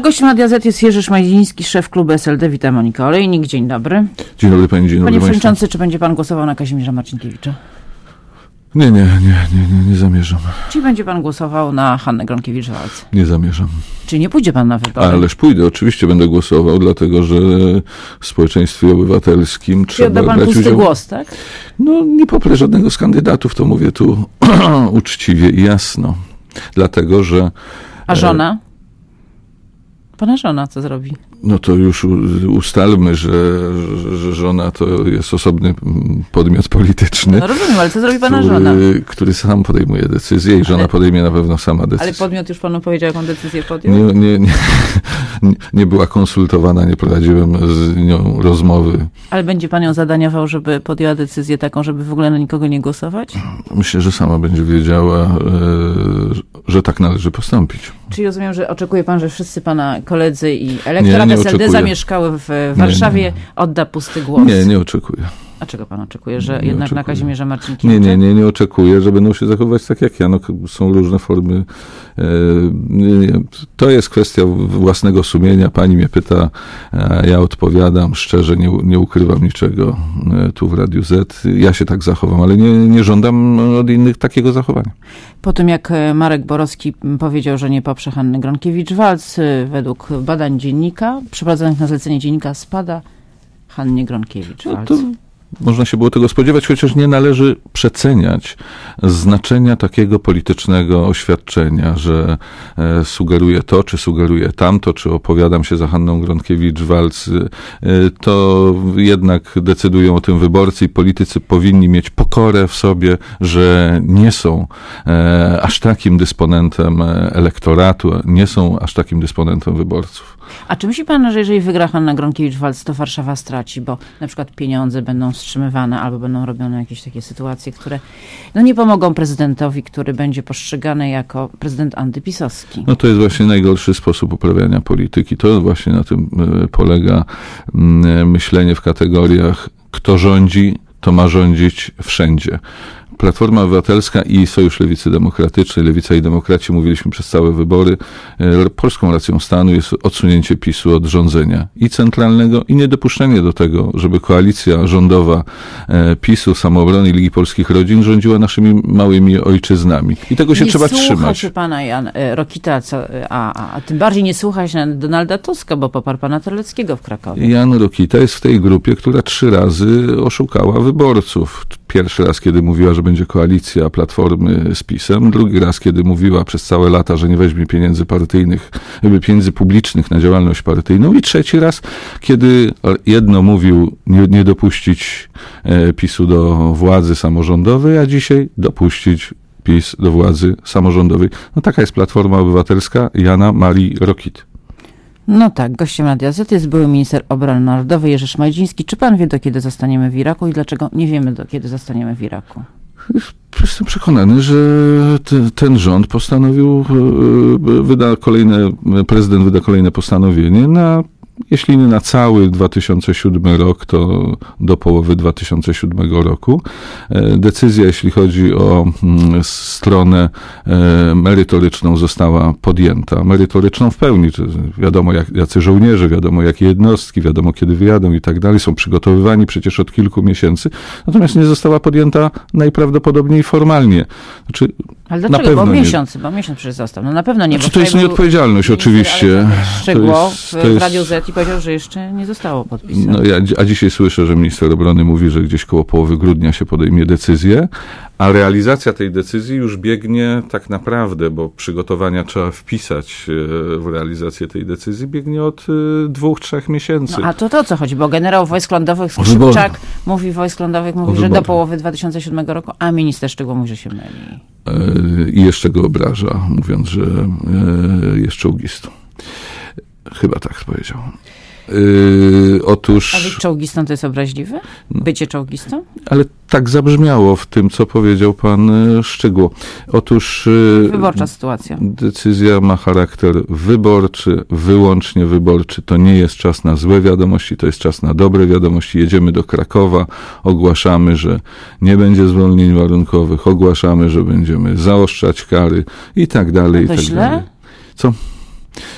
gościem Radia Z jest Jerzy Szmajdziński, szef klubu SLD. Witam, Monika Olejnik. Dzień dobry. Dzień dobry pani, dzień dobry. Panie przewodniczący, czy będzie pan głosował na Kazimierza Marcinkiewicza? Nie zamierzam. Czy będzie pan głosował na Hannę Gronkiewicz-Waltz? Nie zamierzam. Czy nie pójdzie pan na wybory? Ależ pójdę, oczywiście będę głosował, dlatego że w społeczeństwie obywatelskim trzeba odda pan brać pusty udział. głos, tak? No, nie poprę żadnego z kandydatów, to mówię tu uczciwie i jasno. Dlatego, że... A żona? Pana żona co zrobi? No to już ustalmy, że żona to jest osobny podmiot polityczny. No rozumiem, ale co zrobi pana żona? Który sam podejmuje decyzję i żona podejmie na pewno sama decyzję. Ale podmiot już panu powiedział, jaką decyzję podjął? Nie była konsultowana, nie prowadziłem z nią rozmowy. Ale będzie pan ją zadaniował, żeby podjęła decyzję taką, żeby w ogóle na nikogo nie głosować? Myślę, że sama będzie wiedziała, że tak należy postąpić. Czyli rozumiem, że oczekuje pan, że wszyscy pana koledzy i elektorat SLD oczekuję. zamieszkały w Warszawie, odda pusty głos? Nie oczekuję. A czego pan oczekuje? Że jednak oczekuję. Na Kazimierza Marcinkiewicza? Nie oczekuję, że będą się zachowywać tak jak ja. No, są różne formy. To jest kwestia własnego sumienia. Pani mnie pyta, ja odpowiadam szczerze, nie ukrywam niczego tu w Radiu Z. Ja się tak zachowam, ale nie żądam od innych takiego zachowania. Po tym jak Marek Borowski powiedział, że nie poprze Hanny Gronkiewicz-Waltz, według badań dziennika, przeprowadzonych na zlecenie dziennika, spada Hannie Gronkiewicz-Waltz. No można się było tego spodziewać, chociaż nie należy przeceniać znaczenia takiego politycznego oświadczenia, że sugeruję to, czy sugeruję tamto, czy opowiadam się za Hanną Gronkiewicz-Waltz. To jednak decydują o tym wyborcy i politycy powinni mieć pokorę w sobie, że nie są aż takim dysponentem elektoratu, nie są aż takim dysponentem wyborców. A czy myśli pan, że jeżeli wygra Hanna Gronkiewicz-Waltz, to Warszawa straci, bo na przykład pieniądze będą wstrzymywane albo będą robione jakieś takie sytuacje, które nie pomogą prezydentowi, który będzie postrzegany jako prezydent antypisowski? No to jest właśnie najgorszy sposób uprawiania polityki. To właśnie na tym polega myślenie w kategoriach, kto rządzi, to ma rządzić wszędzie. Platforma Obywatelska i Sojusz Lewicy Demokratycznej, Lewica i Demokraci, mówiliśmy przez całe wybory, polską racją stanu jest odsunięcie PiS-u od rządzenia i centralnego i niedopuszczenie do tego, żeby koalicja rządowa PiS-u, Samoobrony i Ligi Polskich Rodzin rządziła naszymi małymi ojczyznami. I tego się trzeba trzymać. Nie słucha się pana Jan Rokita, a tym bardziej nie słucha się Donalda Tuska, bo poparł pana Terleckiego w Krakowie. Jan Rokita jest w tej grupie, która 3 razy oszukała wyborców. Pierwszy raz, kiedy mówiła, że będzie koalicja Platformy z PiS-em. Drugi raz, kiedy mówiła przez całe lata, że nie weźmie pieniędzy partyjnych, pieniędzy publicznych na działalność partyjną. I trzeci raz, kiedy jedno mówił nie dopuścić PiS-u do władzy samorządowej, a dzisiaj dopuścić PiS do władzy samorządowej. No taka jest Platforma Obywatelska Jana Marii Rokity. No tak, gościem Radia Z jest były minister obrony narodowej Jerzy Szmajdziński. Czy pan wie, do kiedy zostaniemy w Iraku i dlaczego nie wiemy, do kiedy zostaniemy w Iraku? Jestem przekonany, że ten rząd postanowił, prezydent wyda kolejne postanowienie jeśli nie na cały 2007 rok, to do połowy 2007 roku. Decyzja, jeśli chodzi o stronę merytoryczną, została podjęta. Merytoryczną w pełni. Wiadomo, jacy żołnierze, wiadomo, jakie jednostki, wiadomo, kiedy wyjadą i tak dalej. Są przygotowywani przecież od kilku miesięcy. Natomiast nie została podjęta najprawdopodobniej formalnie. Ale dlaczego? Bo miesiąc przecież został. No na pewno nie. To jest nieodpowiedzialność, oczywiście. Szczegół w Radiu Z i powiedział, że jeszcze nie zostało podpisane. No, a dzisiaj słyszę, że minister obrony mówi, że gdzieś koło połowy grudnia się podejmie decyzję, a realizacja tej decyzji już biegnie tak naprawdę, bo przygotowania trzeba wpisać w realizację tej decyzji, biegnie od 2-3 miesięcy. No, a to o co chodzi? Bo generał wojsk lądowych Skrzypczak mówi, że do połowy 2007 roku, a minister Szczygło mówi, że się myli. I jeszcze go obraża, mówiąc, że jest czołgistą. Chyba tak powiedział. A być czołgistą to jest obraźliwe? Bycie czołgistą? Ale tak zabrzmiało w tym, co powiedział pan Szczygło. Otóż wyborcza sytuacja. Decyzja ma charakter wyborczy, wyłącznie wyborczy. To nie jest czas na złe wiadomości, to jest czas na dobre wiadomości. Jedziemy do Krakowa, ogłaszamy, że nie będzie zwolnień warunkowych, ogłaszamy, że będziemy zaostrzać kary i tak dalej. To źle? Co?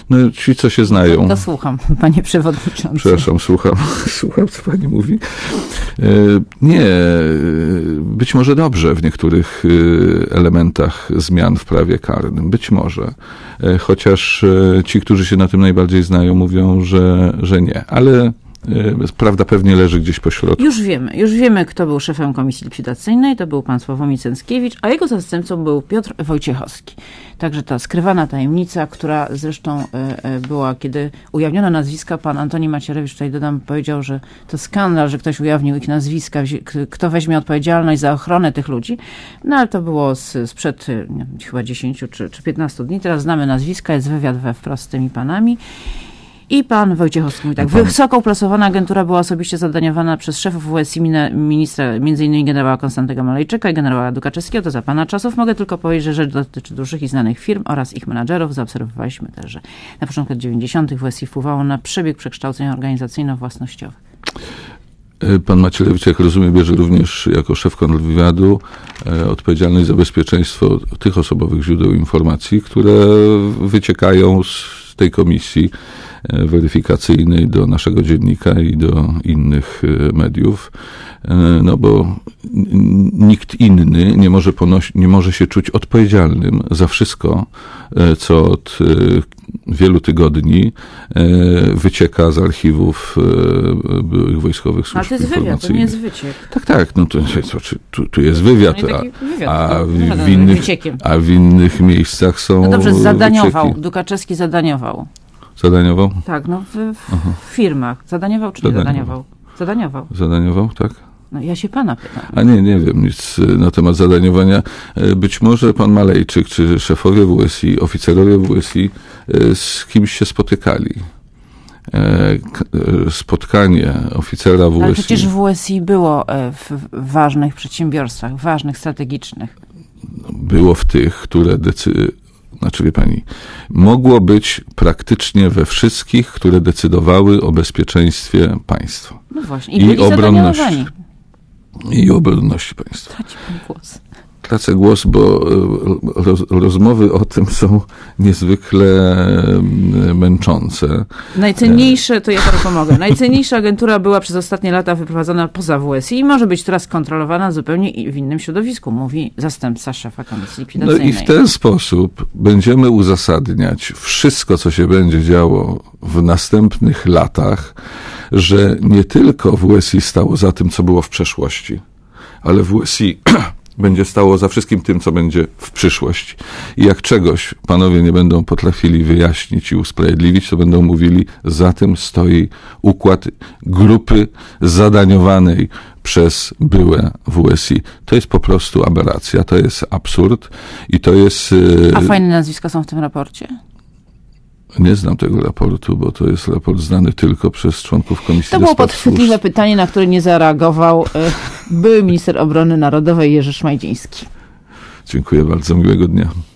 No ci, co się znają. To słucham, panie przewodniczący. Przepraszam, słucham, co pani mówi. Nie, być może dobrze w niektórych elementach zmian w prawie karnym. Być może. Chociaż ci, którzy się na tym najbardziej znają, mówią, że nie. Ale prawda pewnie leży gdzieś po środku. Już wiemy, kto był szefem komisji likwidacyjnej. To był pan Sławomir Cęckiewicz, a jego zastępcą był Piotr Wojciechowski. Także ta skrywana tajemnica, która zresztą była, kiedy ujawniono nazwiska, pan Antoni Macierewicz, tutaj dodam, powiedział, że to skandal, że ktoś ujawnił ich nazwiska, kto weźmie odpowiedzialność za ochronę tych ludzi. No ale to było sprzed chyba 10 czy 15 dni. Teraz znamy nazwiska, jest wywiad we Wprost z tymi panami. I pan Wojciechowski mówi tak, wysoko uplasowana agentura była osobiście zadaniowana przez szefów WSI, ministra, m.in. generała Konstantego Malejczyka i generała Dukaczewskiego. To za pana czasów. Mogę tylko powiedzieć, że rzecz dotyczy dużych i znanych firm oraz ich menadżerów. Zaobserwowaliśmy też, że na początku lat 90. WSI wpływało na przebieg przekształceń organizacyjno-własnościowych. Pan Macierewicz, jak rozumiem, bierze również jako szef kontrwywiadu odpowiedzialność za bezpieczeństwo tych osobowych źródeł informacji, które wyciekają z tej komisji weryfikacyjnej do naszego dziennika i do innych mediów, no bo nikt inny nie może się czuć odpowiedzialnym za wszystko, co od wielu tygodni wycieka z archiwów byłych wojskowych służb informacyjnych. Ale to jest wywiad, to nie jest wyciek. Tak, no tu jest wywiad, a w innych miejscach są No dobrze, zadaniował, wycieki. Dukaczewski zadaniował. Zadaniował? Tak, no w firmach. Zadaniował czy nie zadaniował? Zadaniował. Zadaniował, tak? No ja się pana pytam. A nie wiem nic na temat zadaniowania. Być może pan Malejczyk, czy szefowie WSI, oficerowie WSI z kimś się spotykali. Spotkanie oficera WSI... Ale przecież WSI było w ważnych przedsiębiorstwach, ważnych, strategicznych. Było w tych, które Znaczy, wie pani, mogło być praktycznie we wszystkich, które decydowały o bezpieczeństwie państwa. No właśnie. I obronności. I obronności państwa. Traci pan głos. Tracę głos, bo rozmowy o tym są niezwykle męczące. Najcenniejsze, to ja panu pomogę, najcenniejsza agentura była przez ostatnie lata wyprowadzona poza WSI i może być teraz kontrolowana zupełnie w innym środowisku, mówi zastępca szefa komisji likwidacyjnej. No i w ten sposób będziemy uzasadniać wszystko, co się będzie działo w następnych latach, że nie tylko WSI stało za tym, co było w przeszłości, ale WSI będzie stało za wszystkim tym, co będzie w przyszłości. I jak czegoś panowie nie będą potrafili wyjaśnić i usprawiedliwić, to będą mówili, za tym stoi układ grupy zadaniowanej przez byłe WSI. To jest po prostu aberracja, to jest absurd i to jest... A fajne nazwiska są w tym raporcie? Nie znam tego raportu, bo to jest raport znany tylko przez członków Komisji To było podchwytliwe pytanie, na które nie zareagował były minister obrony narodowej Jerzy Szmajdziński. Dziękuję bardzo, miłego dnia.